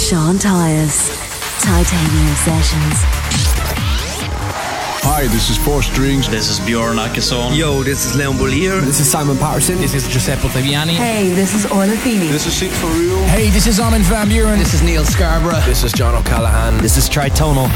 Sean Tyas, Titanium Sessions. Hi, this is Four Strings. This is Bjorn Akesson. Yo, this is Leon Bolier. This is Simon Patterson. This is Giuseppe Fabiani. Hey, this is Orla Feeney. This is Sid for Real. Hey, this is Armin van Buuren. This is Neil Scarborough. This is John O'Callaghan. This is Tritonal.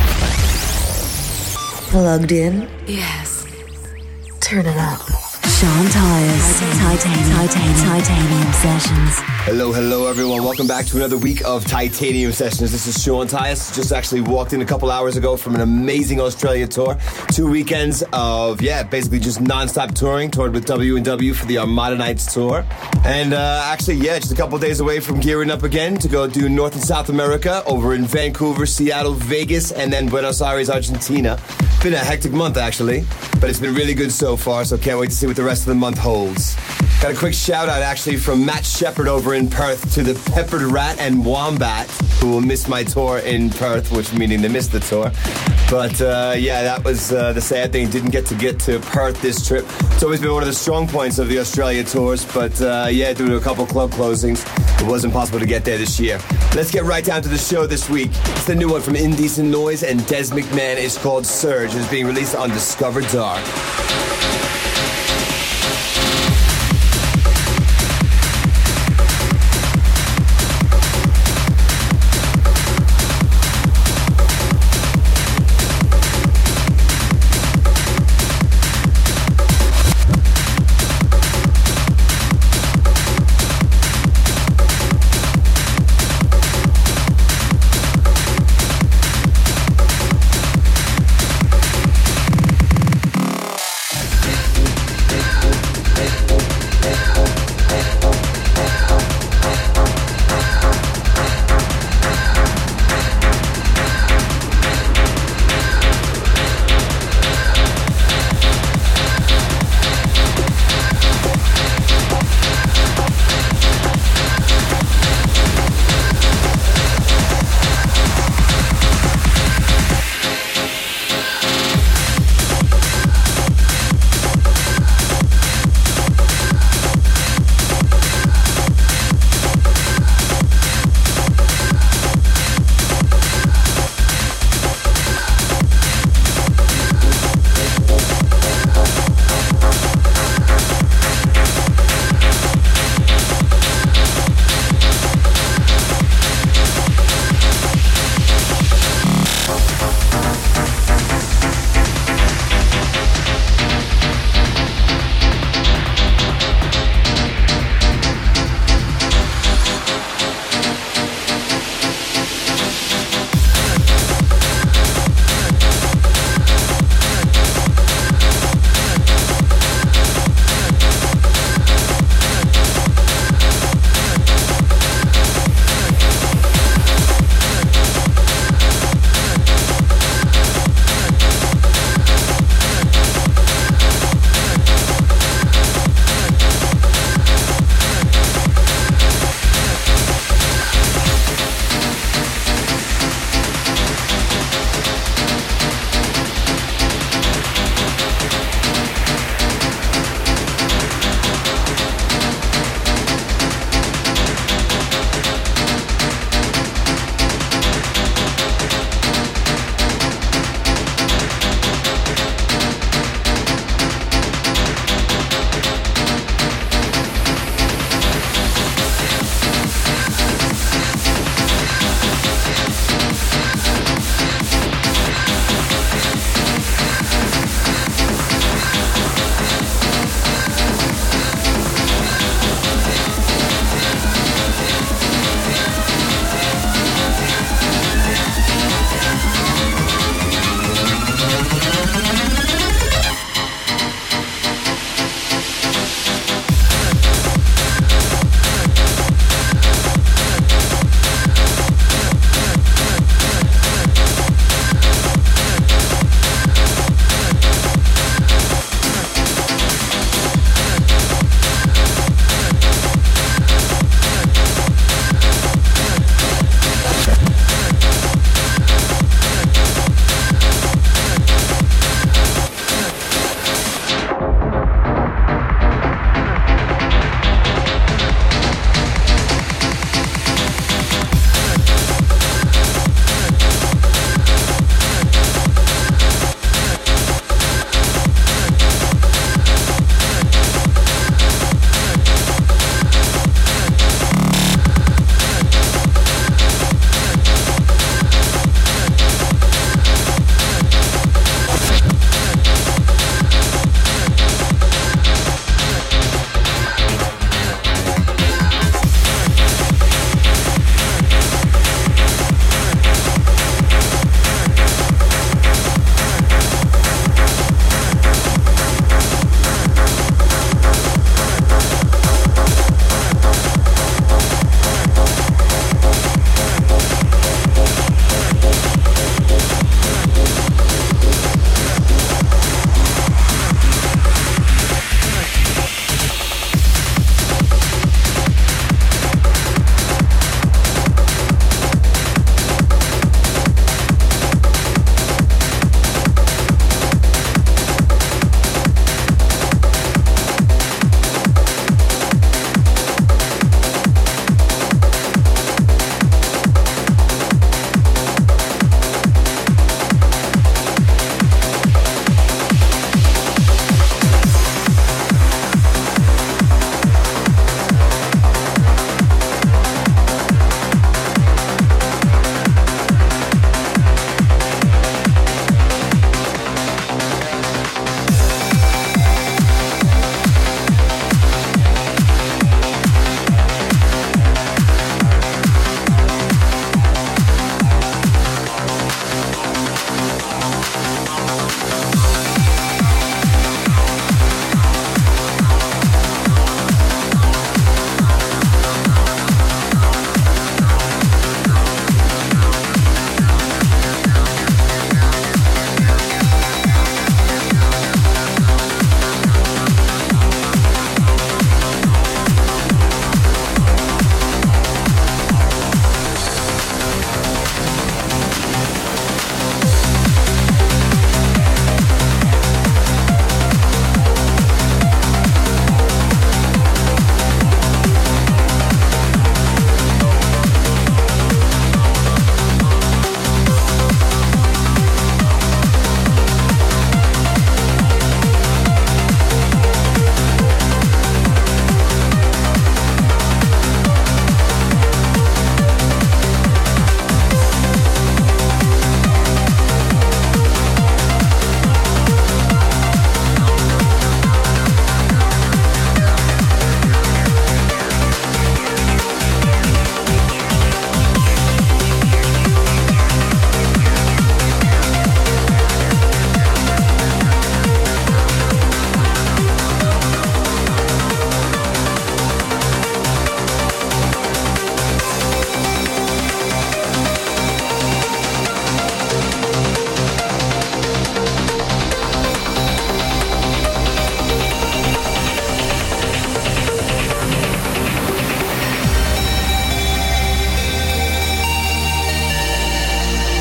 Plugged in? Yes. Turn it up. Sean Tyas, Titanium Sessions. Hello everyone. Welcome back to another week of Titanium Sessions. This is Sean Tyas. Just actually walked in a couple hours ago from an amazing Australia tour. 2 weekends of, basically just non-stop touring. Toured with W&W for the Armada Nights tour. And just a couple days away from gearing up again to go do North and South America over in Vancouver, Seattle, Vegas, and then Buenos Aires, Argentina. Been a hectic month actually, but it's been really good so far, so can't wait to see what the rest of the month holds. Got a quick shout out actually from Matt Shepard over in Perth to the Peppered Rat and Wombat, who will miss my tour in Perth, which meaning they missed the tour. But that was the sad thing. Didn't get to Perth this trip. It's always been one of the strong points of the Australia tours, but due to a couple club closings, it wasn't possible to get there this year. Let's get right down to the show this week. It's the new one from Indecent Noise and Des McMahon. It's called Surge. It's being released on Discover Dark.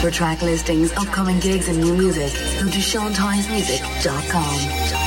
For track listings, upcoming gigs and new music, go to SeanTyesMusic.com.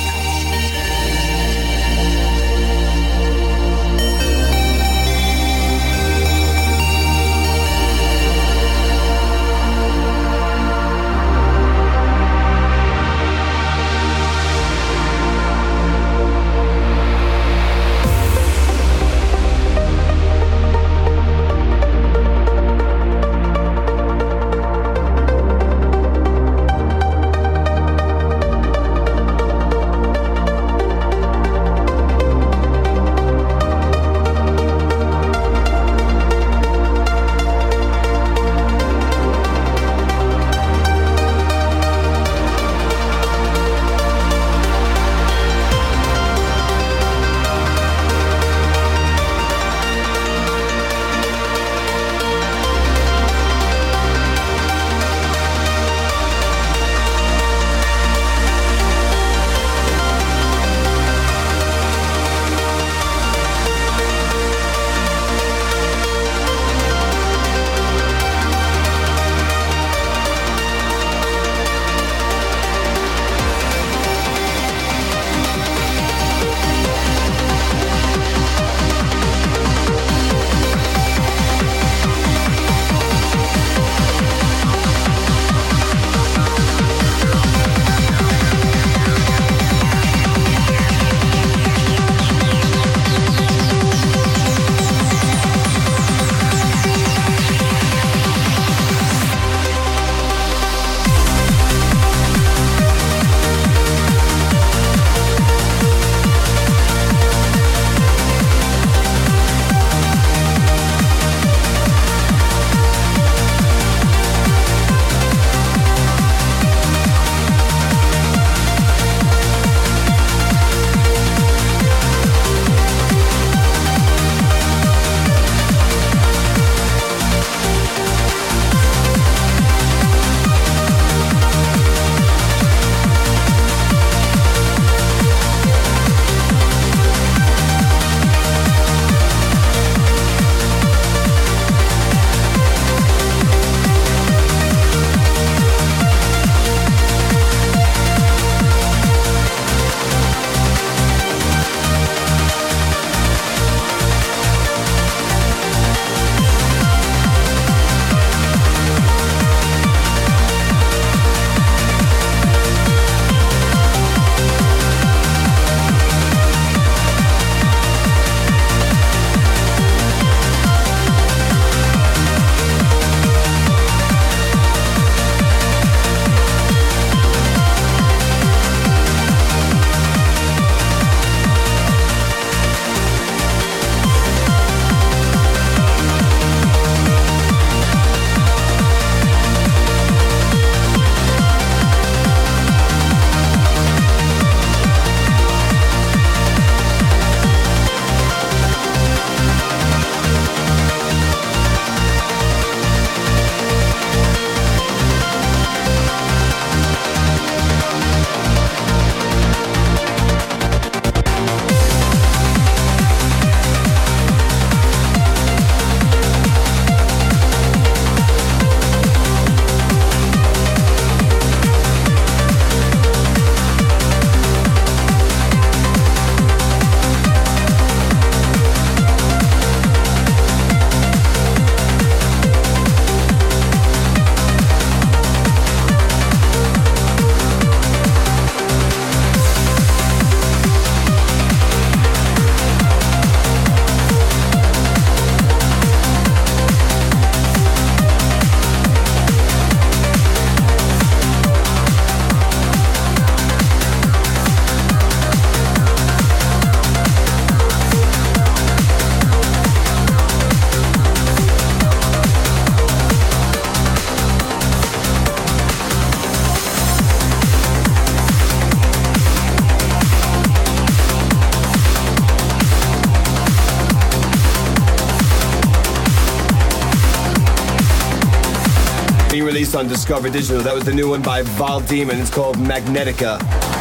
being released on Discover Digital. That was the new one by Val Demon. It's called Magnetica.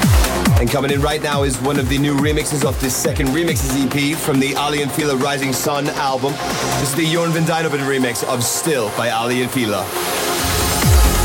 And coming in right now is one of the new remixes of this second remixes EP from the Ali and Fila Rising Sun album. This is the Jorn van Dijnhoven remix of Still by Ali and Fila.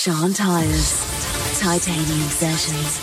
Sean Tyas, Titanium Sessions.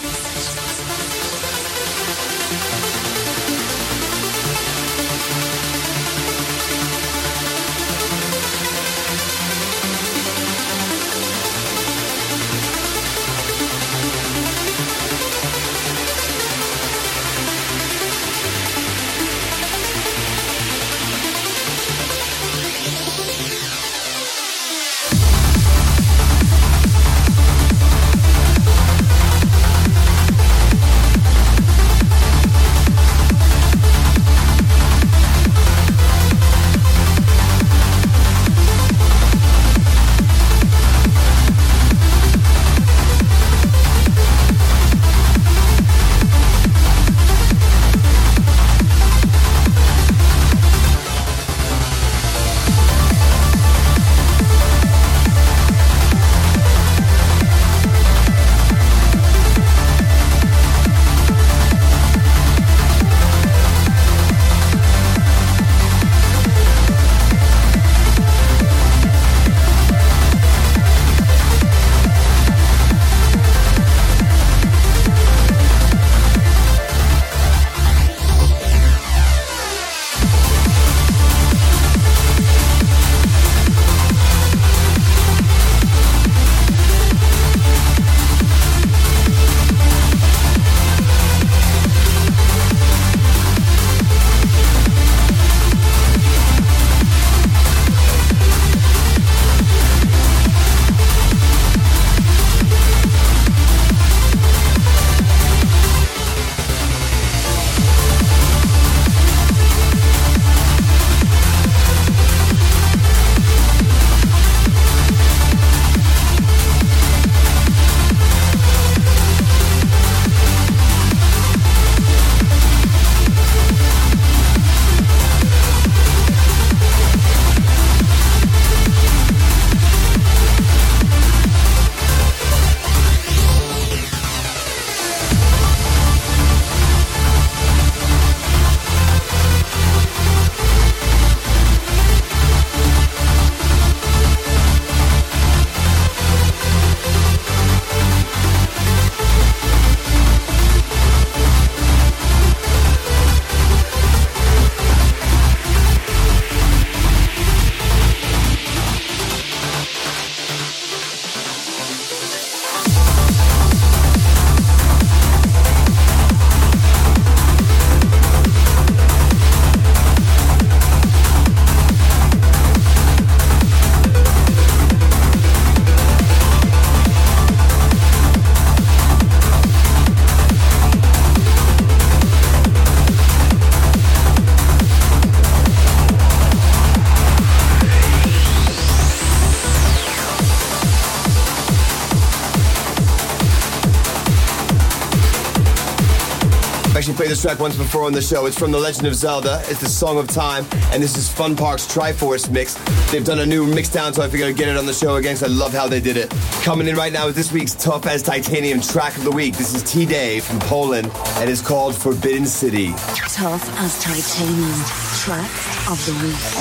Actually played this track once before on the show. It's from The Legend of Zelda. It's the Song of Time, and this is Fun Park's Triforce mix. They've done a new mix down, so I figured I'd get it on the show again, because I love how they did it. Coming in right now is this week's Tough as Titanium track of the week. This is T-Day from Poland, and it's called Forbidden City. Tough as Titanium track of the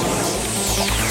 week.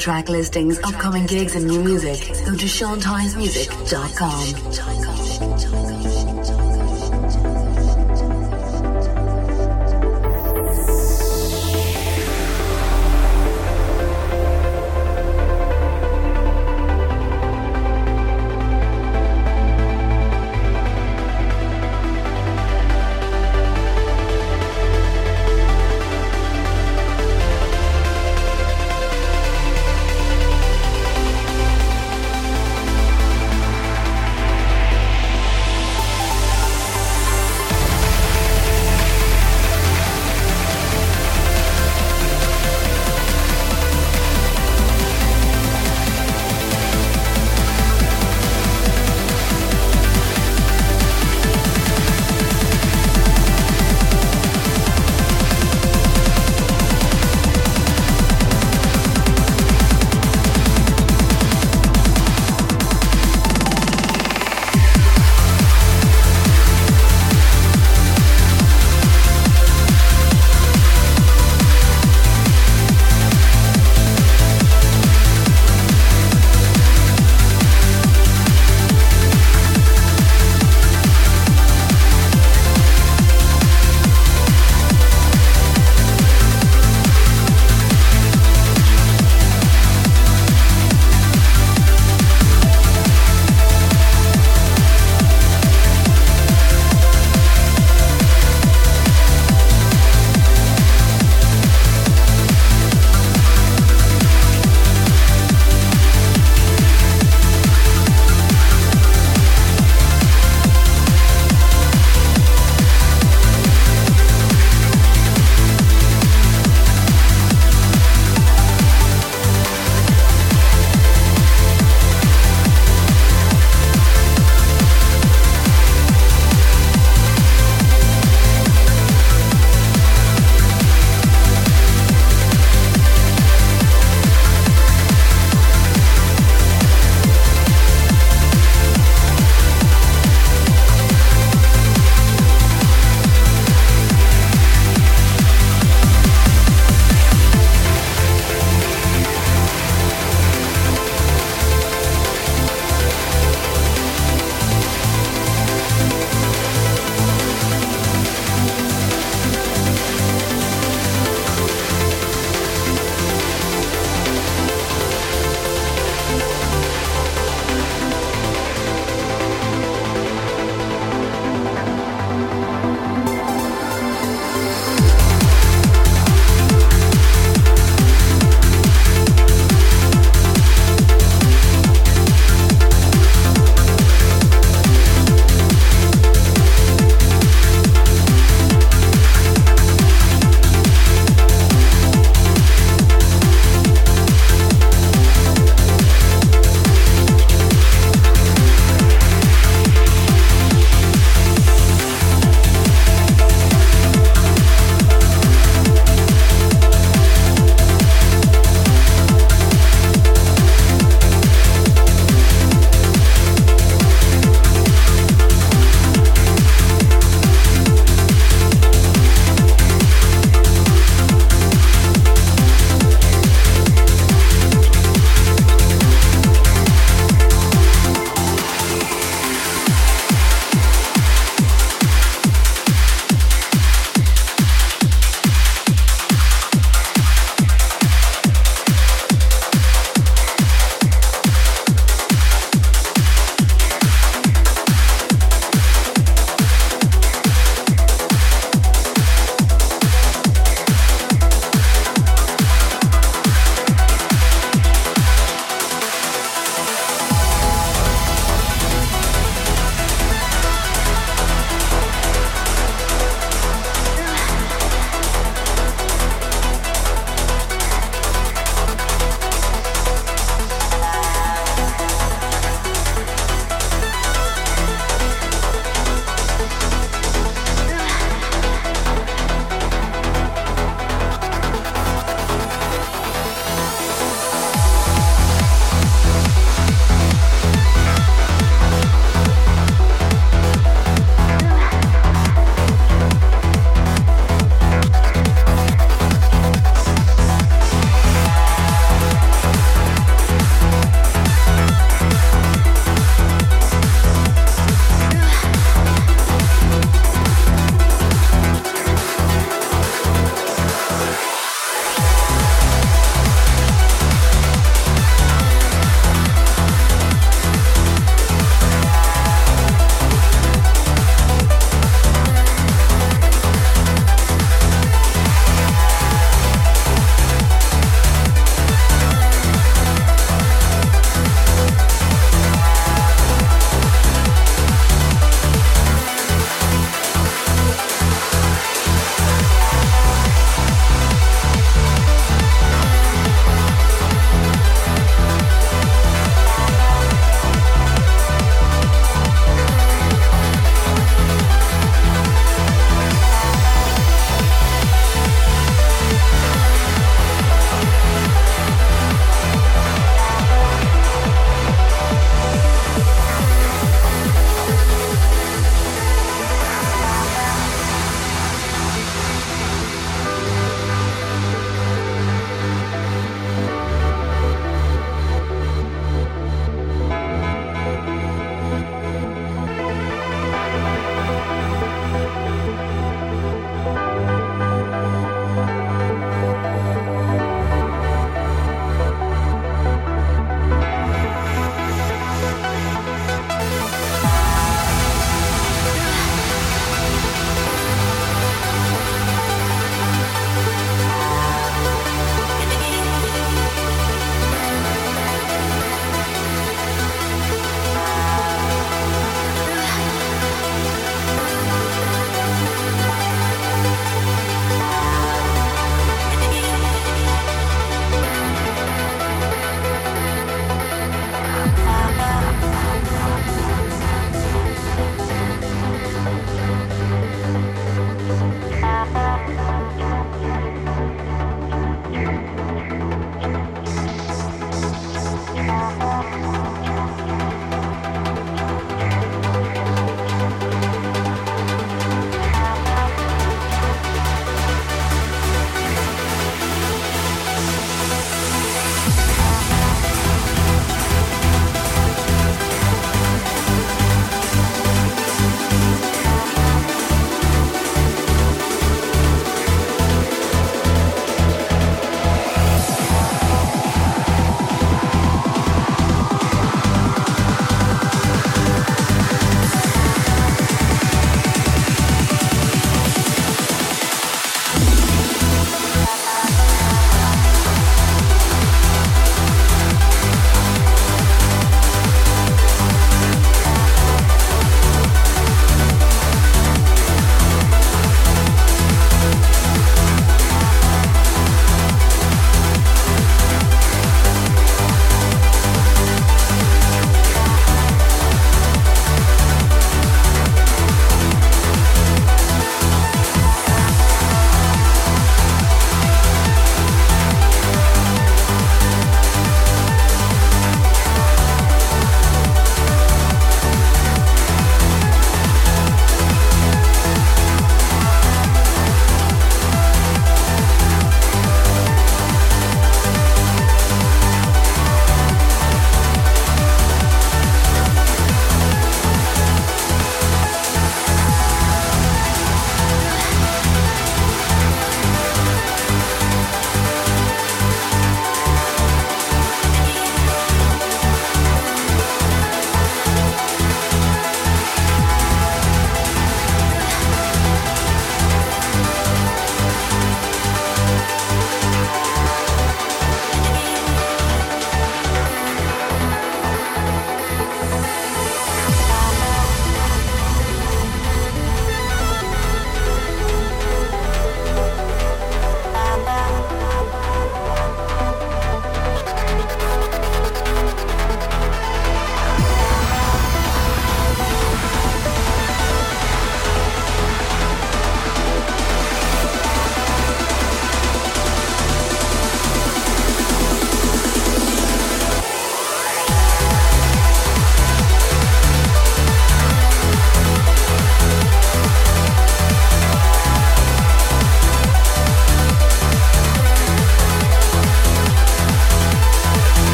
track listings, upcoming gigs and new music, go to SeanTyesMusic.com.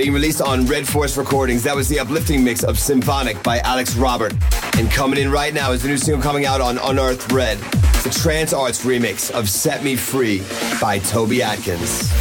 being released on Red Force Recordings. That was the uplifting mix of Symphonic by Alex Robert. And coming in right now is the new single coming out on Unearthed Red, the Trance Arts remix of Set Me Free by Toby Atkins.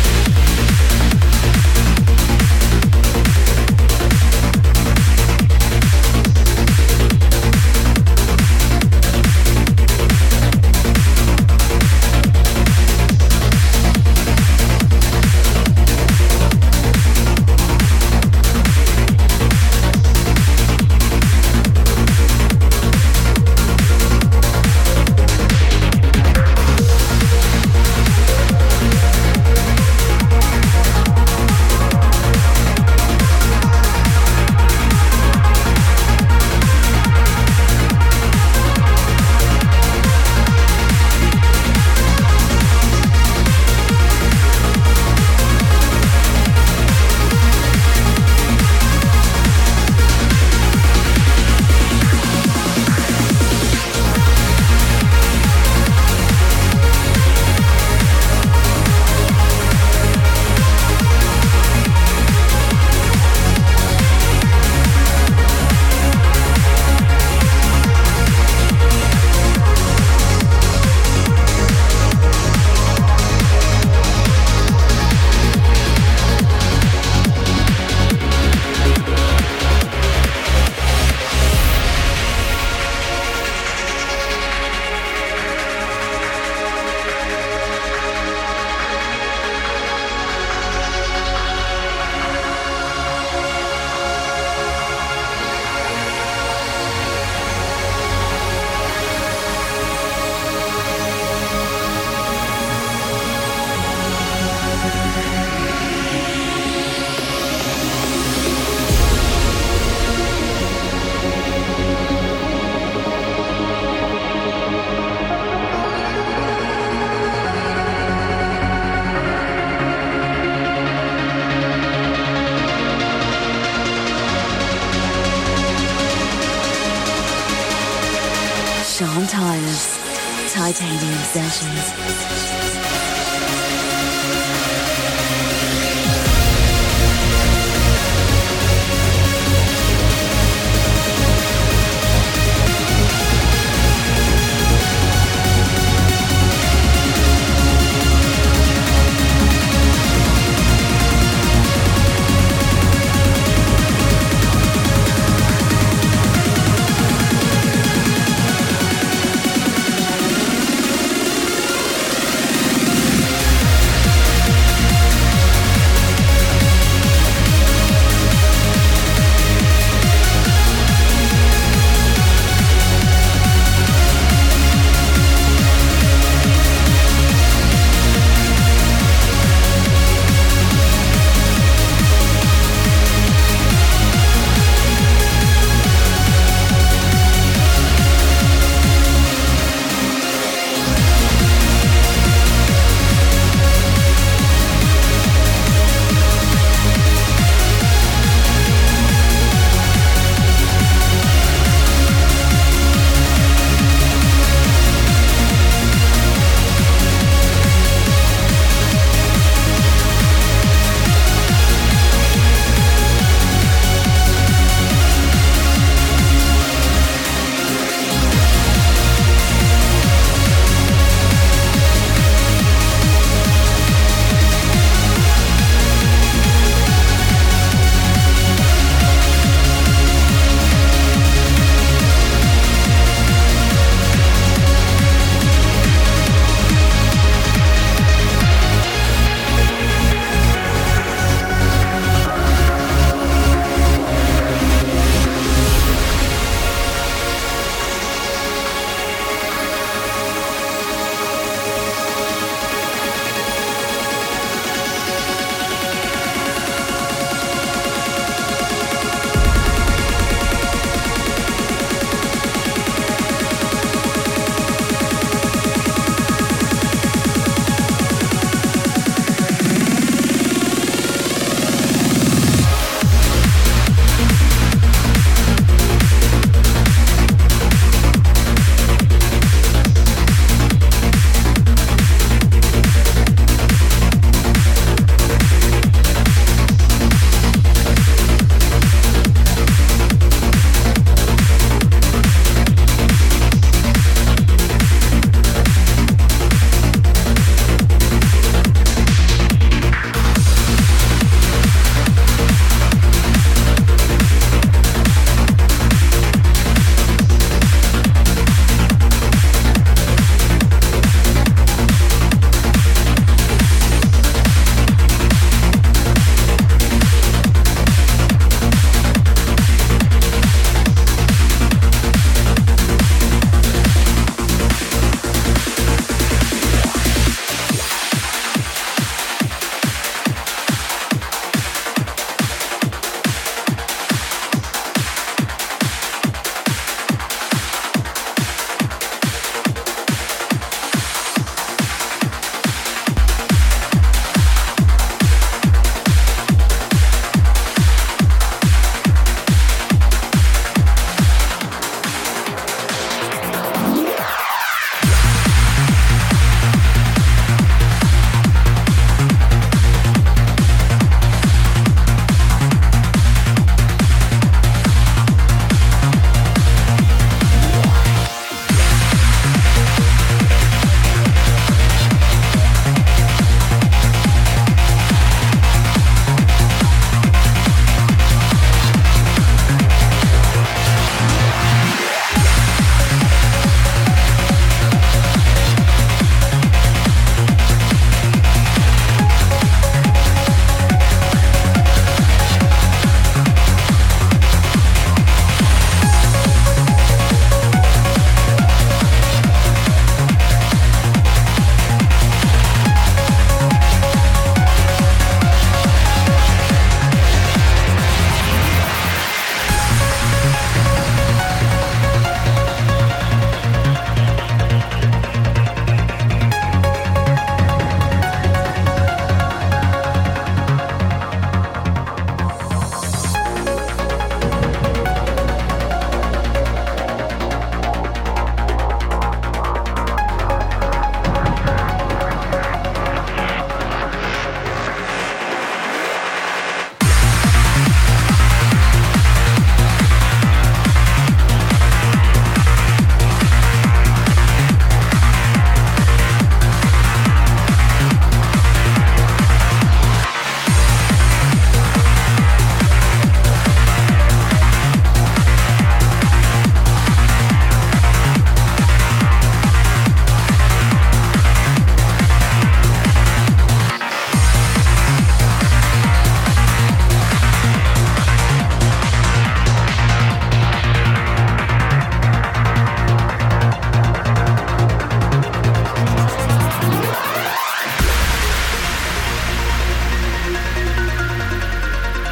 Sean Tyas, Titanium Sessions.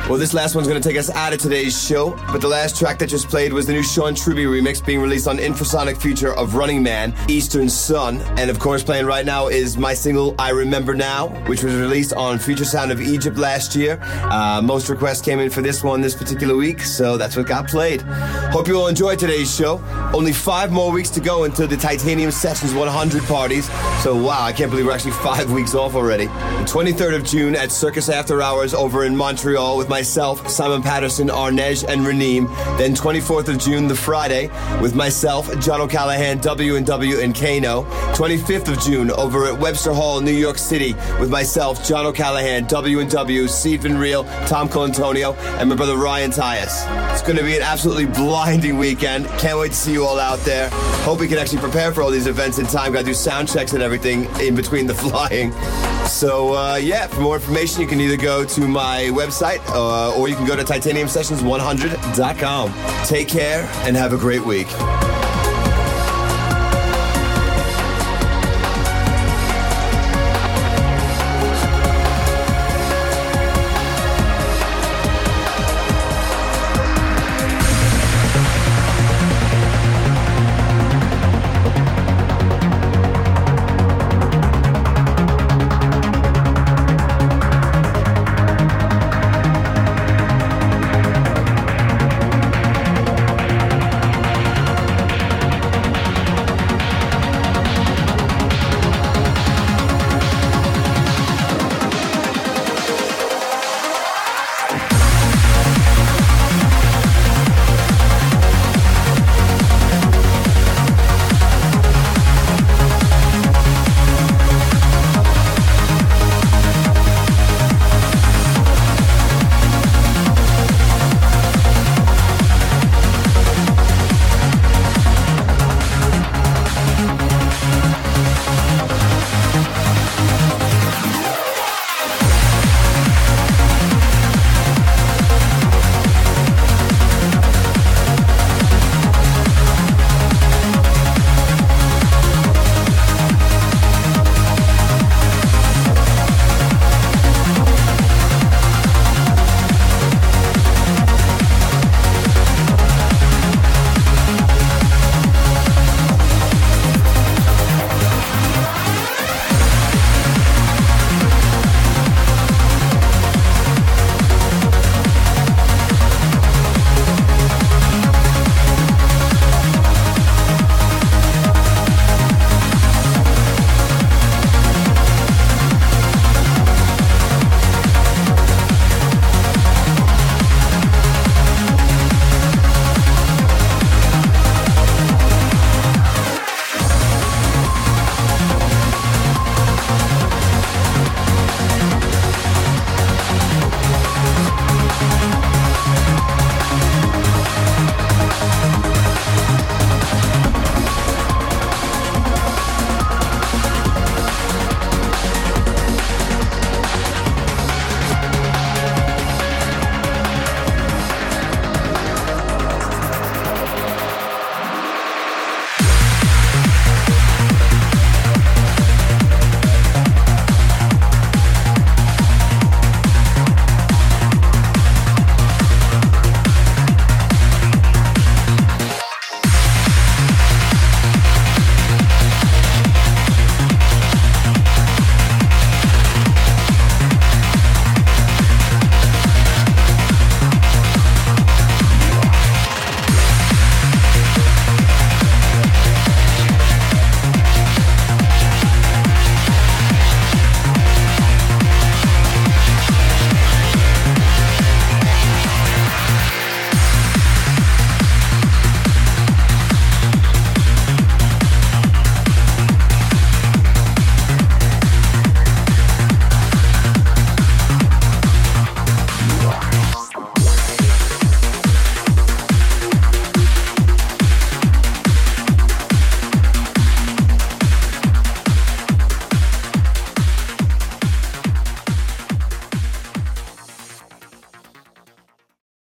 Well, this last one's going to take us out of today's show, but the last track that just played was the new Sean Truby remix being released on Infrasonic Future of Running Man, Eastern Sun. And of course, playing right now is my single, I Remember Now, which was released on Future Sound of Egypt last year. Most requests came in for this one this particular week, so that's what got played. Hope you all enjoyed today's show. Only 5 more weeks to go until the Titanium Sessions 100 parties. So wow, I can't believe we're actually 5 weeks off already. The 23rd of June at Circus After Hours over in Montreal with myself, Simon Patterson, Arnej, and Raneem. Then 24th of June, the Friday, with myself, John O'Callaghan, W&W, and Kano. 25th of June over at Webster Hall, New York City, with myself, John O'Callaghan, W&W, Steve Van Riel, Tom Colantonio, and my brother Ryan Tyus. It's going to be an absolutely blinding weekend. Can't wait to see you all out there. Hope we can actually prepare for all these events in time. Got to do sound checks and everything in between the flying. So, for more information, you can either go to my website or you can go to TitaniumSessions100.com. Take care and have a great week.